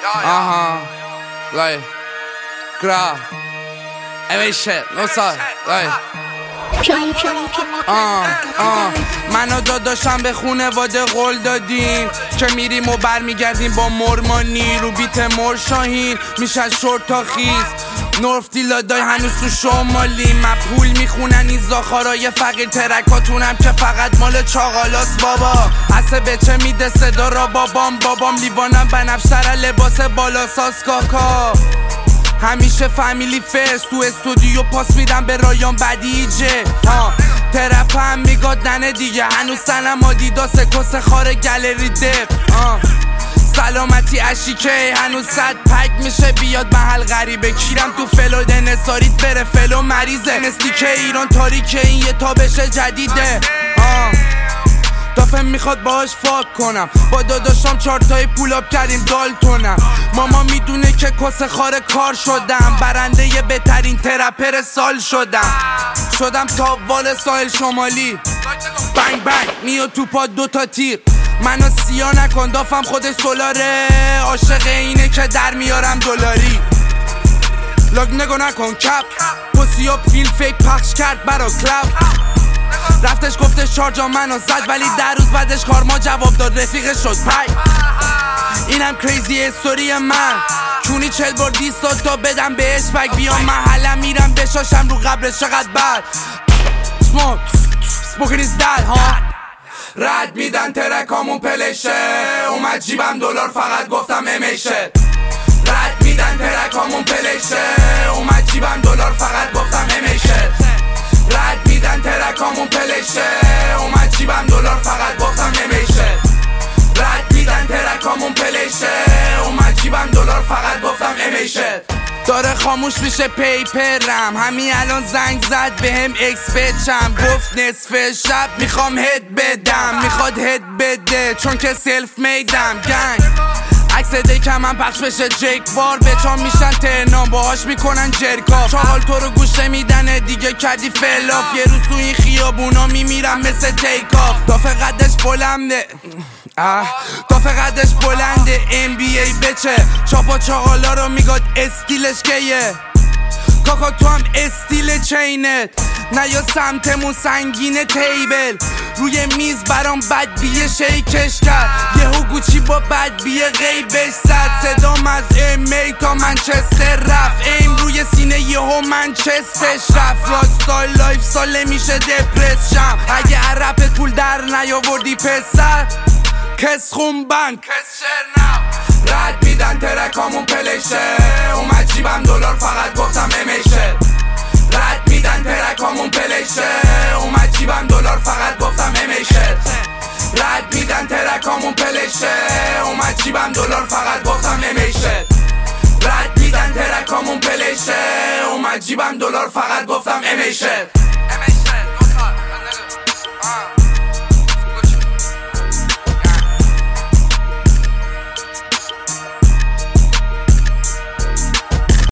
Like, grab. Every shit, no side, like. من و داداشم به خونواده قول دادیم که میریم و برمیگردیم با مرمانی رو بیت مرشاهین میشن شورت تا خیز نورف دیلادای هنوز تو شمالی مپول میخونن این زاخارای فقیر ترکاتونم که فقط مال چاقالاست بابا عصه بچه میده صدا را بابام لیوانم بنفشتر لباس بالا ساز کاکا همیشه فامیلی فرست تو استودیو پاس میدم به رایان بدیجه ترپ هم میگاد ننه دیگه هنوز سنم آدیداس کس خار گلری دپ سلامتی اشیکه هنوز صد پک میشه بیاد محل غریبه کیرم تو فلو دنساریت بره فلو مریضه نستیکه ایران تاریکه این یه تابش جدیده دافه میخواد باهاش فاک کنم با داداشم چارتای پولاب کردیم دالتونم ماما میدونه که کس خار کار شدم برنده ی بهترین ترپر سال شدم تا وال ساحل شمالی بنگ بنگ نیو تو پا دوتا تیر منو سیا نکن دافم خودش سولاره عاشق اینه که در میارم دلاری لاگ نگو نکن کپ پسیاب فیل فیک پخش کرد برا کلاب رفتش گفتش چارجا منو زد ولی در روز بعدش کارما جواب داد رفیقش شد پی اینم کریزی استوری من چونی 40 بار دیستاد تا بدم بهش بگ بیام محلم میرم بشاشم رو قبرش چقدر بد سموکین ایز دد ها رد میدن ترکامون پلشه اومد جیبم دلار فقط گفتم امیشه رد میدن ترکامون پلشه اومد جیبم دلار فقط گفتم امیشه رد میدن ترکامون پلشه اومد جیبم دلار فقط گفتم نمیشه رد میدن ترکامون پلشه اومد جیبم دلار فقط گفتم نمیشه داره خاموش میشه پیپرم همین الان زنگ زد بهم اکس بچم گفت نصف شب میخوام هد بدم میخواد هد بده چون که سلف میدم گنگ عکس دیکم من پخش بشه جیک بار بچام میشن ترنام باهاش میکنن جرکاف چاقال تو رو گوشه میدنه دیگه کردی فلاف یه روز تو این خیابونا میمیرم مثل تیک آف دافه قدش بلنده NBA بچه چاپا چاقالا رو میگاد استیلش گیه کاکا تو هم استیل چینت نه یا سمتمون سنگینه تیبل روی میز برام بدبیه شیکش کرد یهو گوچی با بدبیه غیبش زد صدام از امی تا منچستر رفت ایم روی سینه یهو منچستش رفت راکستار لایف سال میشه دپرس شم اگه عربت پول در نیاوردی پسر کس خون بند کس شرنم رد میدن ترکامون پلشه اومد جیبم دلار فقط گفتم امیشه رد میدن ترکامون پلشه اومد جیبم دلار فقط گفتم امیشه رد میدن ترکامون پلشه اومد جیبم دلار فقط گفتم امیشه رد میدن ترکامون پلشه اومد جیبم دلار فقط گفتم امیشه